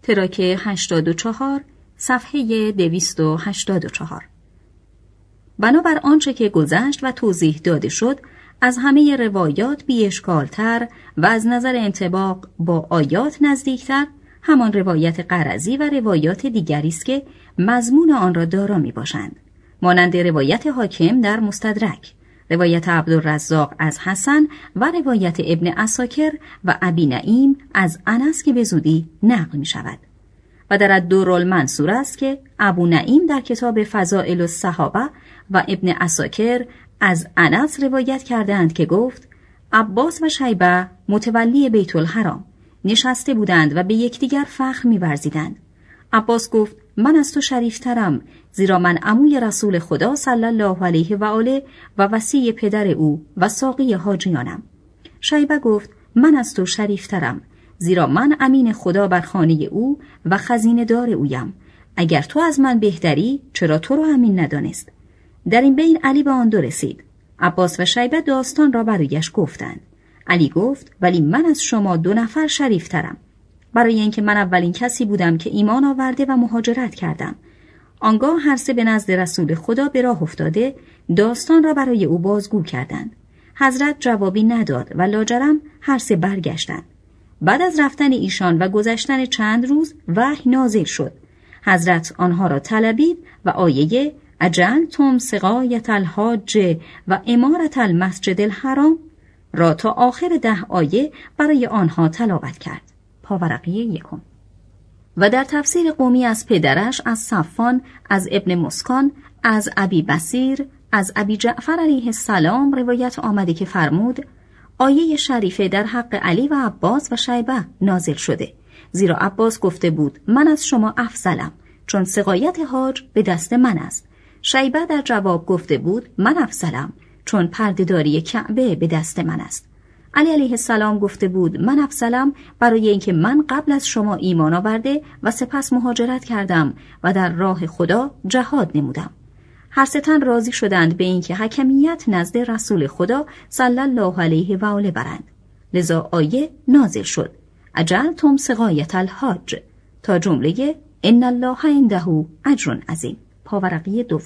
تراک 84 صفحه 284. بنابر آنچه که گذشت و توضیح داده شد، از همه روایات بی اشکالتر و از نظر انطباق با آیات نزدیکتر همان روایت قرظی و روایات دیگری است که مضمون آن را دارا می باشند، مانند روایت حاکم در مستدرک، روایت عبدالرزاق از حسن و روایت ابن عساکر و ابی نعیم از انس که به زودی نقل می شود. و در الدرالمنصور است که ابو نعیم در کتاب فضائل الصحابه و ابن عساکر از انس روایت کردند که گفت عباس و شیبه متولی بیت الحرام نشسته بودند و به یکدیگر فخر می‌ورزیدند. عباس گفت من از تو شریفترم، زیرا من عموی رسول خدا صلی الله علیه و آله و وصی پدر او و ساقی حاجیانم. شیبه گفت من از تو شریفترم، زیرا من امین خدا بر خانه او و خزینه دار اویم. اگر تو از من بهتری چرا تو رو امین ندانست؟ در این بین علی به آن دو رسید. عباس و شیبه داستان را برایش گفتند. علی گفت ولی من از شما 2 نفر شریفترم، برای اینکه من اولین کسی بودم که ایمان آورده و مهاجرت کردم. آنگاه هر سه به نزد رسول خدا به راه افتاده داستان را برای او بازگو کردند. حضرت جوابی نداد و لاجرم هر سه برگشتند. بعد از رفتن ایشان و گذشتن چند روز وحی نازل شد. حضرت آنها را طلبید و آیه اجعلتم سقایة الحاج و امارة المسجد الحرام را تا آخر 10 آیه برای آنها تلاوت کرد. پاورقی 1. و در تفسیر قومی از پدرش از صفان، از ابن مسکان، از ابی بصیر، از ابی جعفر علیه السلام روایت آمده که فرمود آیه شریفه در حق علی و عباس و شیبه نازل شده، زیرا عباس گفته بود من از شما افضلم، چون سقایت حاج به دست من است. شیبه در جواب گفته بود من افضلم، چون پرده‌داری کعبه به دست من است. علی علیه السلام گفته بود من افضلم برای اینکه من قبل از شما ایمان آورده و سپس مهاجرت کردم و در راه خدا جهاد نمودم. هر سه تن راضی شدند به اینکه حکمیت نزد رسول خدا صلی الله علیه و آله برند. لذا آیه نازل شد اجعلتم سقایة الحاج تا جمله ان الله عنده اجر عظیم. پاورقی 2.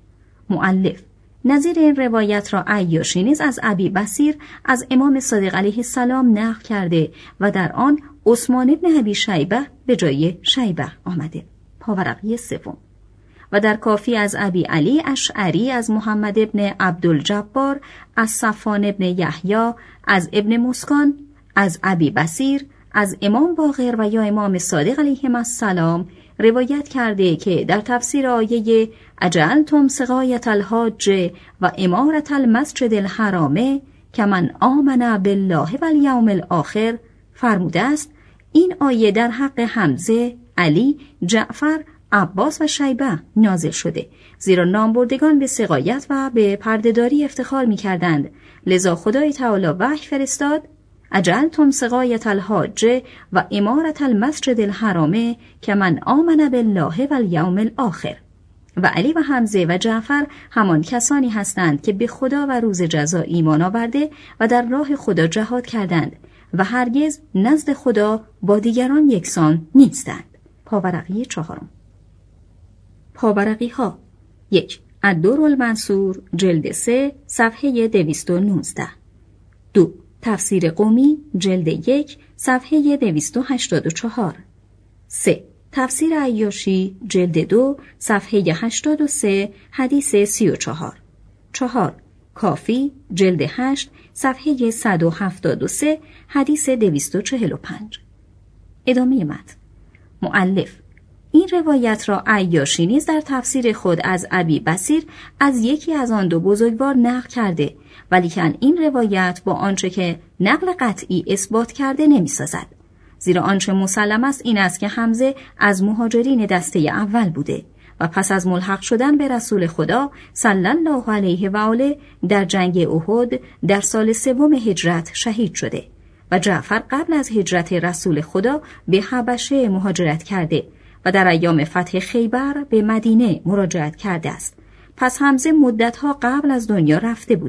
مؤلف نظیر این روایت را عیاشی نیز از ابی بصیر از امام صادق علیه السلام نقل کرده و در آن عثمان ابن ابی شیبه به جای شیبه آمده. پاورقی 3. و در کافی از ابی علی اشعری از محمد ابن عبدالجبار از صفان ابن یحیی از ابن مسکان از ابی بصیر از امام باقر و یا امام صادق علیهم السلام روایت کرده که در تفسیر آیه اجعلتم سقایة الحاج و امارة المسجد الحرام کمن آمن بالله و الیوم الاخر فرموده است این آیه در حق حمزه، علی، جعفر، عباس و شیبه نازل شده، زیرا نامبردگان به سقایت و به پردهداری افتخار می کردند. لذا خدای تعالی وحی فرستاد اجعلتم سقایة الحاج و امارة المسجد الحرام کمن آمن بالله و الیوم الاخر. و علی و حمزه و جعفر همان کسانی هستند که به خدا و روز جزا ایمان آورده و در راه خدا جهاد کردند و هرگز نزد خدا با دیگران یکسان نیستند. پاورقی 4. پاورقی ها 1. الدرالمنصور جلد 3 صفحه 219. 2. تفسیر قومی جلد 1 صفحه 284. 3. تفسیر عیاشی جلد 2 صفحه 83 حدیث 34. 4. کافی جلد 8 صفحه 173 حدیث 245. ادامه متن. مؤلف این روایت را عیاشی نیز در تفسیر خود از ابی بصیر از یکی از آن 2 بزرگوار نقل کرده، ولیکن این روایت با آنچه که نقل قطعی اثبات کرده نمی‌سازد، زیرا آنچه مسلم است این است که حمزه از مهاجرین دسته اول بوده و پس از ملحق شدن به رسول خدا صلی الله علیه و آله در جنگ احد در سال 3 هجرت شهید شده و جعفر قبل از هجرت رسول خدا به حبشه مهاجرت کرده و در ایام فتح خیبر به مدینه مراجعت کرده است. پس حمزه مدتها قبل از دنیا رفته بوده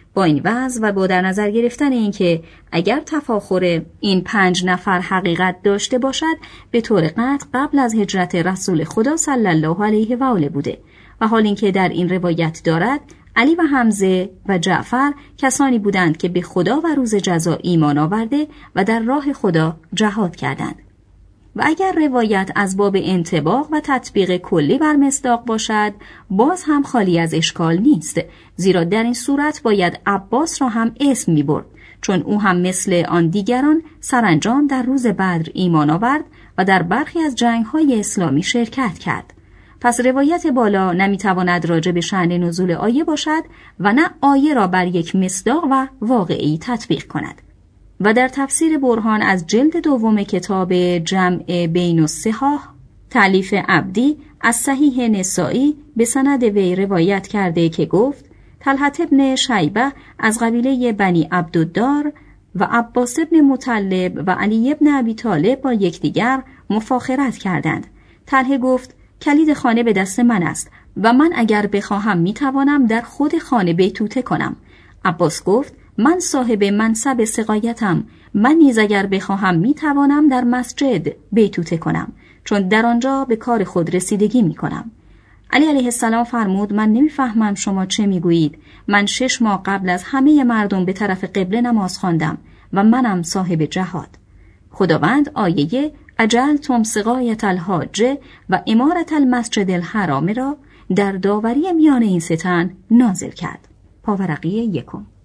با این وضع و با در نظر گرفتن اینکه اگر تفاخر این 5 نفر حقیقت داشته باشد به طور قطع قبل از هجرت رسول خدا صلی الله علیه و آله بوده و حال اینکه در این روایت دارد علی و حمزه و جعفر کسانی بودند که به خدا و روز جزا ایمان آورده و در راه خدا جهاد کردند. و اگر روایت از باب انطباق و تطبیق کلی بر مصداق باشد باز هم خالی از اشکال نیست، زیرا در این صورت باید عباس را هم اسم می برد، چون او هم مثل آن دیگران سرانجام در روز بدر ایمان آورد و در برخی از جنگ‌های اسلامی شرکت کرد. پس روایت بالا نمیتواند راجع به شأن نزول آیه باشد و نه آیه را بر یک مصداق و واقعی تطبیق کند. و در تفسیر برهان از جلد دوم کتاب جمع بین الصحاح تألیف عبدی از صحیح نسائی به سند وی روایت کرده که گفت طلحة ابن شیبه از قبیله بنی عبدالدار و عباس ابن مطلب و علی ابن ابی طالب با یکدیگر مفاخرت کردند. طلحه گفت کلید خانه به دست من است و من اگر بخواهم میتوانم در خود خانه بیتوته کنم. عباس گفت من صاحب منصب سقایتم، من نیز اگر بخواهم میتوانم در مسجد بیتوته کنم، چون در آنجا به کار خود رسیدگی میکنم. علی علیه السلام فرمود من نمیفهمم شما چه میگویید. من 6 ماه قبل از همه مردم به طرف قبله نماز خواندم و منم صاحب جهاد. خداوند آیه اجلتم سقایة الحاج و امارة المسجد الحرام را در داوری میان این 3 تن نازل کرد. پاورقی 1.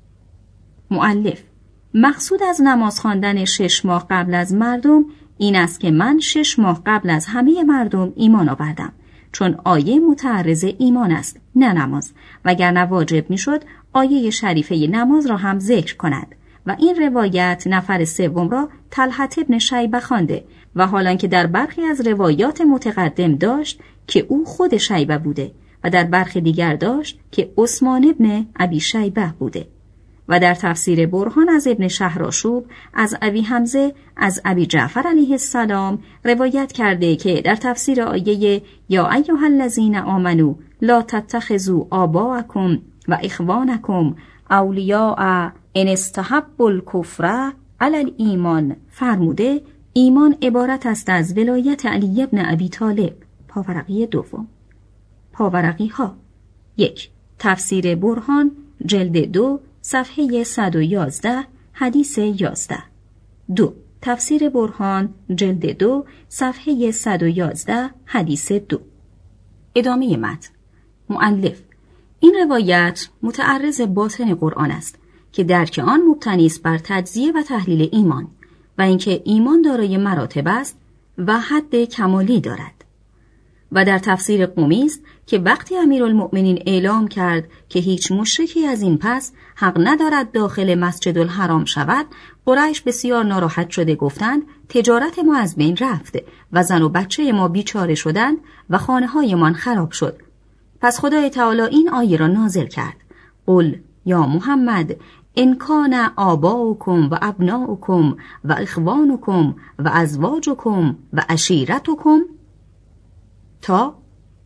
مؤلف مقصود از نماز خواندن 6 ماه قبل از مردم این است که من 6 ماه قبل از همه مردم ایمان آوردم، چون آیه متعرض ایمان است نه نماز، وگرنه واجب میشد آیه شریفه نماز را هم ذکر کند و این روایت نفر 3 را طلحة ابن شیبه خوانده و حالان که در برخی از روایات متقدم داشت که او خود شیبه بوده و در برخی دیگر داشت که عثمان ابن ابی شیبه بوده. و در تفسیر برهان از ابن شهرآشوب از ابی حمزه از ابی جعفر علیه السلام روایت کرده که در تفسیر آیه یا ایها الذین آمنو لا تتخذوا آباءکم و اخوانکم اولیاء ان استحبوا الکفر علی الایمان فرموده ایمان عبارت است از ولایت علی ابن ابی طالب. پاورقی 2. پاورقی ها 1. تفسیر برهان جلد 2 صفحه 111 حدیث 11. 2. تفسیر برهان جلد 2 صفحه 111 حدیث 2. ادامه متن. مؤلف این روایت متعرض باطن قرآن است که درک آن مبتنی است بر تجزیه و تحلیل ایمان و اینکه ایمان دارای مراتب است و حد کمالی دارد. و در تفسیر قمی است که وقتی امیرالمؤمنین اعلام کرد که هیچ مشرکی از این پس حق ندارد داخل مسجد الحرام شود، قریش بسیار ناراحت شده گفتند تجارت ما از بین رفت و زن و بچه ما بیچاره شدند و خانه‌هایمان خراب شد. پس خدای تعالی این آیه را نازل کرد: قل یا محمد ان کان آباؤکم و ابناؤکم و اخوانکم و ازواجکم و عشیرتکم تا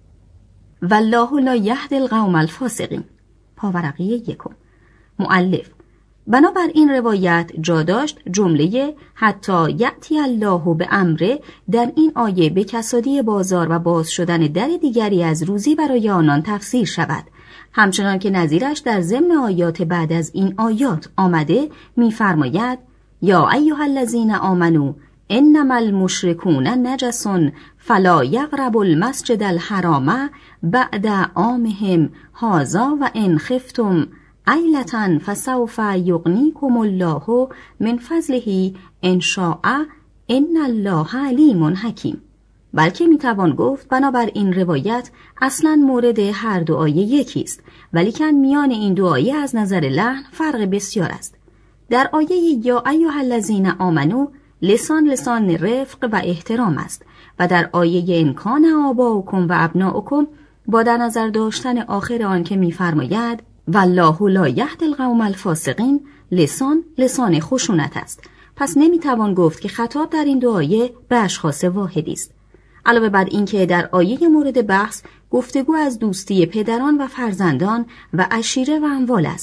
والله لا یهدی القوم الفاسقین. پاورقی 1. مؤلف بنابر این روایت جا داشت جمله حتی یأتی الله به امره در این آیه به کسادی بازار و باز شدن در دیگری از روزی برای آنان تفسیر شود، همچنان که نظیرش در ضمن آیات بعد از این آیات آمده می‌فرماید یا ایها الذین آمنو انما المشرکون نجس فلا یقربوا المسجد الحرام بعد عامهم هذا و ان خفتم عیلة فسوف یغنیکم الله من فضله ان شاء ان الله علیم حکیم. بلکه میتوان گفت بنابر این روایت اصلا مورد هر دو آیه یکی است، ولیکن میان این دو آیه از نظر لحن فرق بسیار است. در آیه یا ایها الذین آمنو لسان رفق و احترام است و در آیه ان کان آباؤکم و ابناؤکم با در نظر داشتن آخر آن که می‌فرماید والله لا یهدی القوم الفاسقین لسان خشونت است. پس نمیتوان گفت که خطاب در این دو آیه به اشخاص واحدی است. علاوه بر این که در آیه مورد بحث گفتگو از دوستی پدران و فرزندان و عشیره و اموال است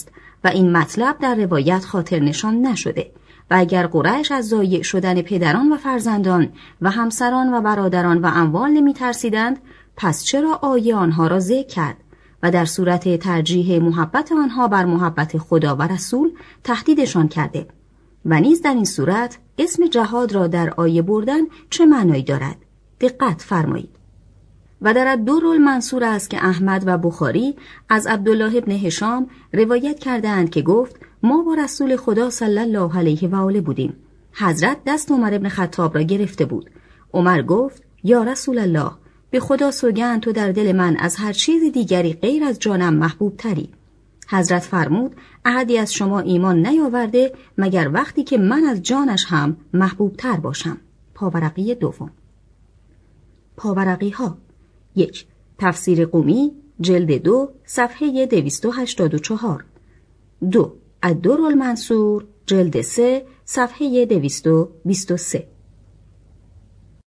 و این مطلب در روایت خاطر نشان نشده و اگر قریش از ضایع شدن پدران و فرزندان و همسران و برادران و اموال نمی ترسیدند، پس چرا آیه آنها را ذکر کرد و در صورت ترجیح محبت آنها بر محبت خدا و رسول تهدیدشان کرده؟ و نیز در این صورت اسم جهاد را در آیه بردن چه معنایی دارد؟ دقت فرمایید. و در الدرالمنصور است که احمد و بخاری از عبدالله ابن هشام روایت کردند که گفت ما با رسول خدا صلی الله علیه و آله بودیم. حضرت دست عمر ابن خطاب را گرفته بود. عمر گفت یا رسول الله، به خدا سوگند تو در دل من از هر چیز دیگری غیر از جانم محبوب تری. حضرت فرمود احدی از شما ایمان نیاورده مگر وقتی که من از جانش هم محبوب تر باشم. پاورقی دوم. پاورقی ها 1. تفسیر قمی جلد 2 صفحه 284. 2. الدرالمنصور جلد 3 صفحه 223.